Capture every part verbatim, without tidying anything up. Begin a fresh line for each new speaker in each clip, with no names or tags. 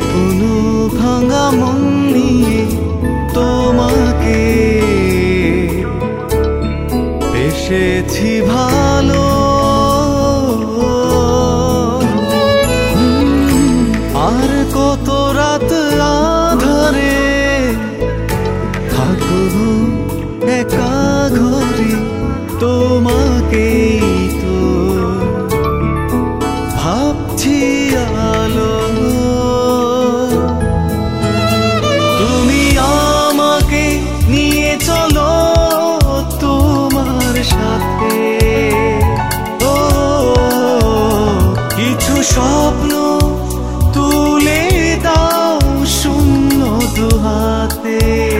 স্বপ্ন ভাঙা মন নিয়ে তোমাকে বেসেছি ভালো। আর কত রাত আধারে থাকবো একা ঘরে, তোমাকেই তো ভাবছি আলো। তুমি আমাকে নিয়ে চলো তোমার সাথে, ও কিছু স্বপ্ন তুলে দাও শূন্য দুহাতে।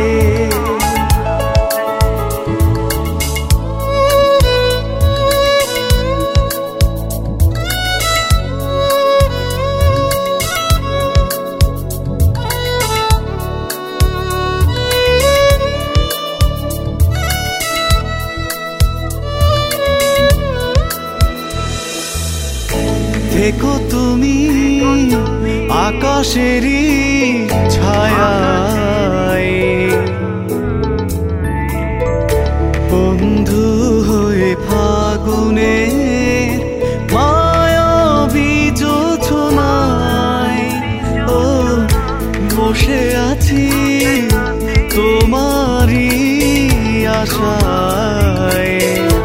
দেখো তুমি আকাশেরই ছায়ায়, বন্ধু হয়ে ফাগুনে মায়াবী জোছনায়। ও বসে আছি তোমারই আশায়,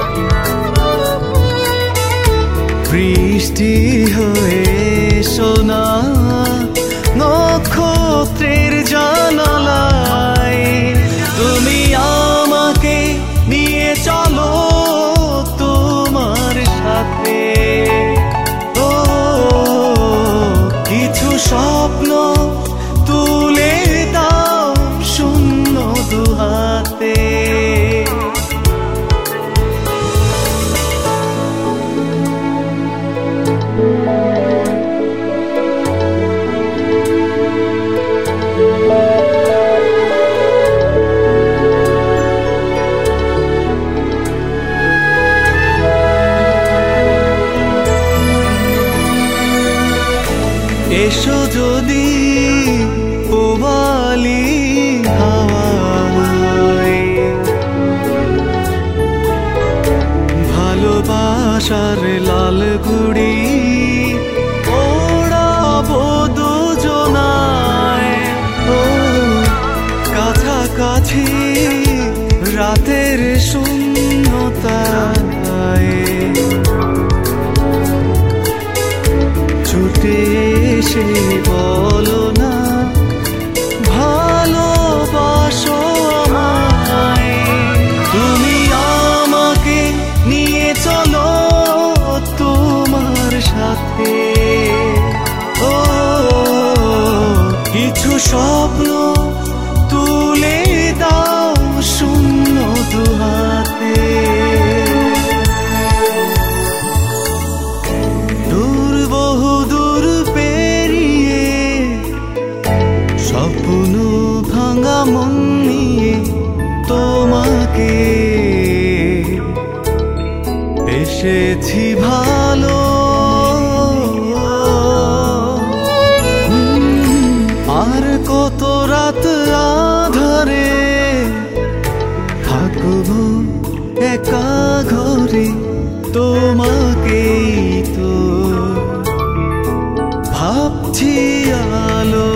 বৃষ্টি হয়ে সোনা নক্ষত্রের জানালায়। তুমি আমাকে নিয়ে চলো তোমার সাথে, ও কিছু স্বপ্ন তুলে দাও শূন্য দুহাতে। এসো যদি পূবালি হাওয়ায়, ভালোবাসার লাল গুড়ি ওড়াবো দুজনায়। ও কাছাকাছি রাতের শূন্যতায় ছুটে এসে বলো না ভালোবাসো আমায়। তুমি আমাকে নিয়ে চলো তোমার সাথে, ও কিছু স্বপ্ন তুলে দাও শূন্য দুহাতে। দূর বহু দূর পেরিয়ে স্বপ্ন ভাঙা মন নিয়ে তোমাকে এসেছি ভালো। আর কত রাত আধারে থাকবো একা ঘরে, তোমাকেই তো ভাবছি আলো।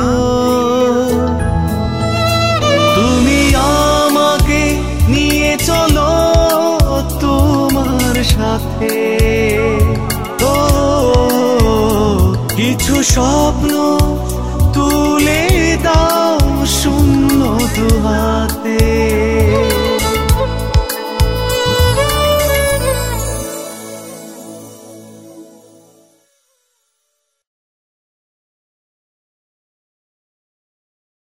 তুমি আমাকে নিয়ে চলো তোমার সাথে, ও কিছু স্বপ্ন